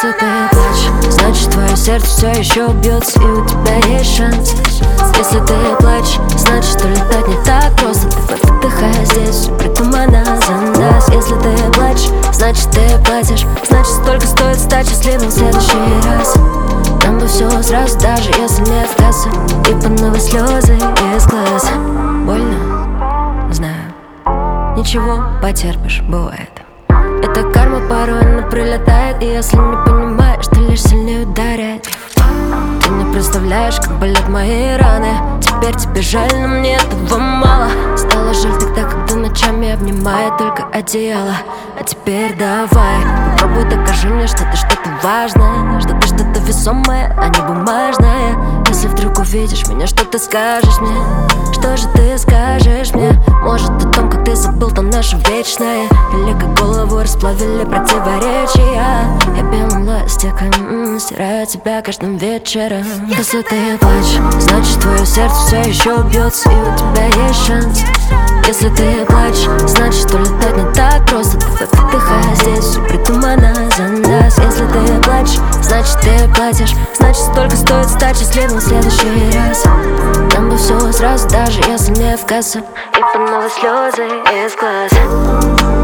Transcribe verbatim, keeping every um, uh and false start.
Если ты плачешь, значит твое сердце все еще бьется, и у тебя есть шанс. Если ты плачешь, значит улетать не так просто. Ты выдыхай, здесь все придумано за нас. Если ты плачешь, значит ты платишь, значит столько стоит стать счастливым в следующий раз. Нам бы все сразу, даже если не в кассу, и по новой слезы из глаз. Больно? Знаю. Ничего, потерпишь, бывает. Эта карма порой она прилетает, и если не понимаешь, ты лишь сильнее ударяет. Ты не представляешь, как болят мои раны. Теперь тебе жаль, но мне этого мало. Стало жаль тогда, когда ночами обнимает только одеяло. А теперь давай, попробуй докажи мне, что ты что-то важное, что ты что-то весомое, а не бумажное. Если вдруг увидишь меня, что ты скажешь мне? Что же ты скажешь мне? Может, о том, как ты забыл то наше вечное, или как голову расплавили противоречия. Я белым ластиком м-м, стираю тебя каждым вечером. Если ты плачешь, значит твое сердце все еще бьется, и у тебя есть шанс. Если ты плачешь, значит улетать не так просто. Ты выдыхай, здесь все придумано за нас. Если ты плачешь, значит ты платишь, значит столько стоит стать счастливым в следующий раз. Нам бы все сразу, даже если не в кассу, и по новой слезы из глаз.